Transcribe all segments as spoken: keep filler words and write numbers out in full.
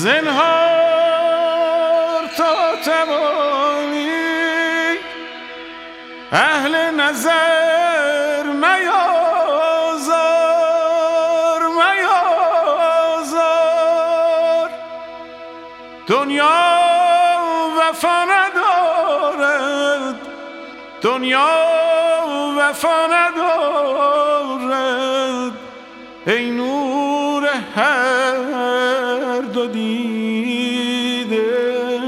زنهار تا توانی اهل نظر میازار میازار. دنیا وفا ندارد، دنیا وفا ندارد، ای نور هر دو دیده.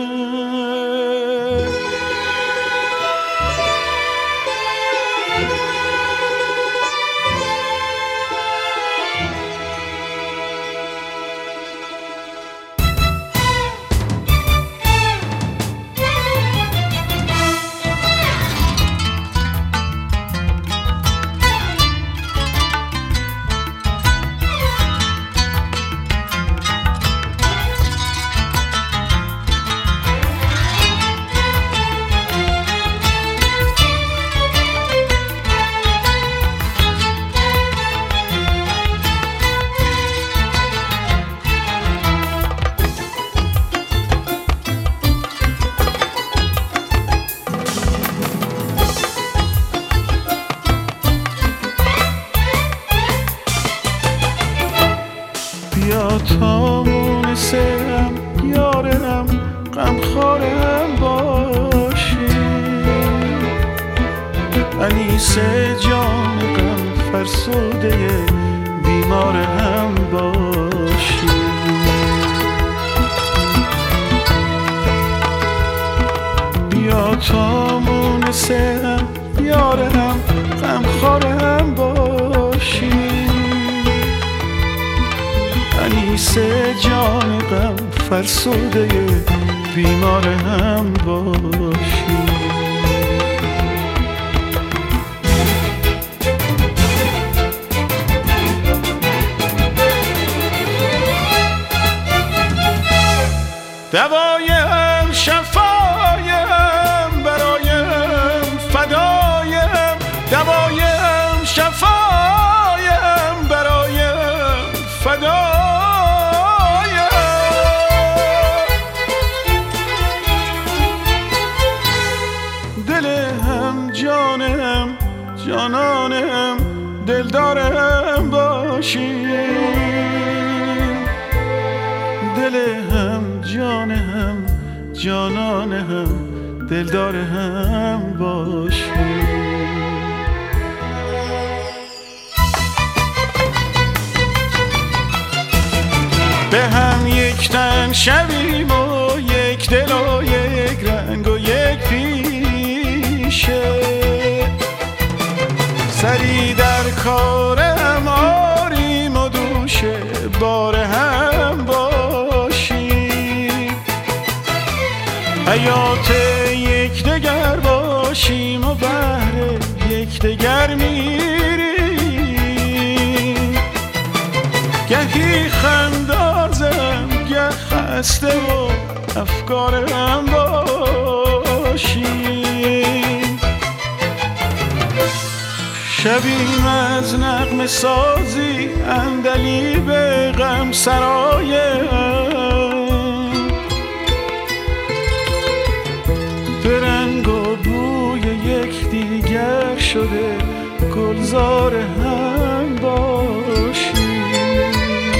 بیا تا مونسم یارم غمخوارم باشی، انیس جان غم فرسوده بیمارم باشی. بیا تا مونسم یارم غمخوارم باشی، انیس جان غم فرسوده بیمار هم باشی. دوایم شفایم برایم فدایم، دوایم شفایم برایم فدایم. جانم جانانم دلدارم باشی، دلم جانم جانانم دلدارم باشی. به هم یک تن شویم و یک دل و یک رنگ و یک پیشه، سری در کارم آریم و دوشه بار هم باشیم، حیات یک دگر باشیم و بهر یک دگر میریم، گهی خندازم گه خسته و افکارم باشیم، شبیم از نغمه سازی اندلی به غم سرایم، به رنگ و بوی یک دیگر شده گلزار هم باشیم،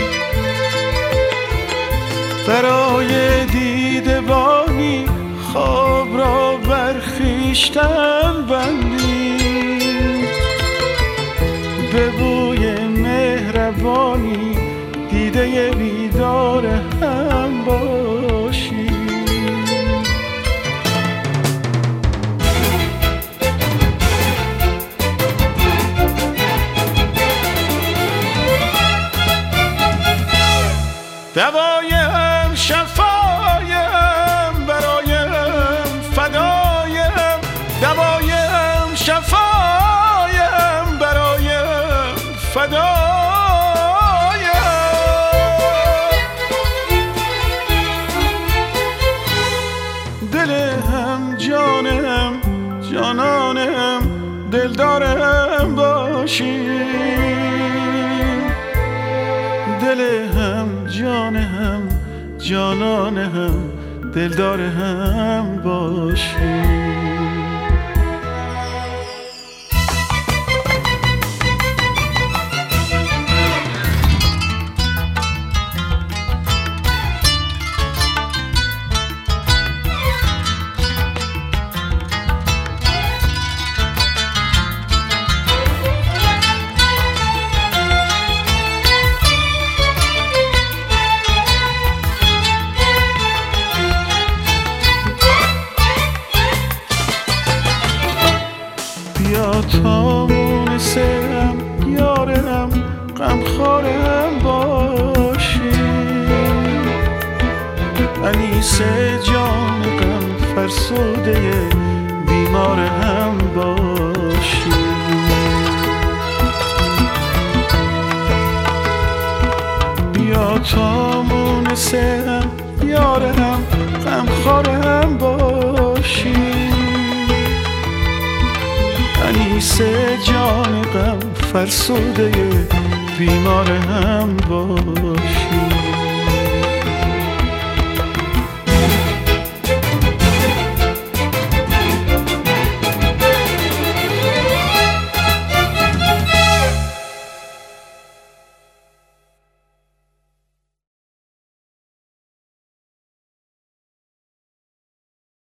برای دیده بانی خواب را برخیشتن بندیم، به بوی مهربانی دیده بیدار هم باشیم. دوایم شفایم برایم فدایم، دوایم شفایم برایم فدایم. دلم جانم جانانم دلدارم باشی، دلم جانم جانان هم دلدار هم باشیم. بیا تا مونسم یارم غمخوارم باشیم، انیس جان غم فرسوده بیمار هم باشیم. بیا تا مونسم یارم غمخوارم باشیم، انیس جان غم فرسوده بیمار هم باشی.